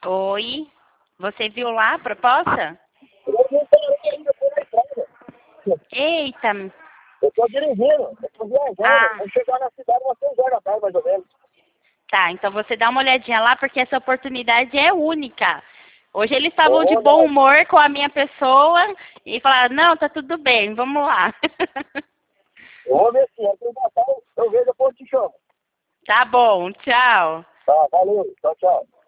Oi, você viu lá a proposta? Eu não parei ainda, tô na estrada. Eita, Eu tô dirigindo, eu tô viajando. ah, Vou chegar na cidade umas 6 horas da tarde, mais ou menos. tá, então você dá uma olhadinha lá porque essa oportunidade é única. Hoje eles estavam de Ô, bom não. humor com a minha pessoa e falaram, não, tá tudo bem, vamos lá. Vou ver sim, aqui em Natal eu vejo depois te chamo. Tá bom, tchau. Tá, valeu. Tchau, tchau.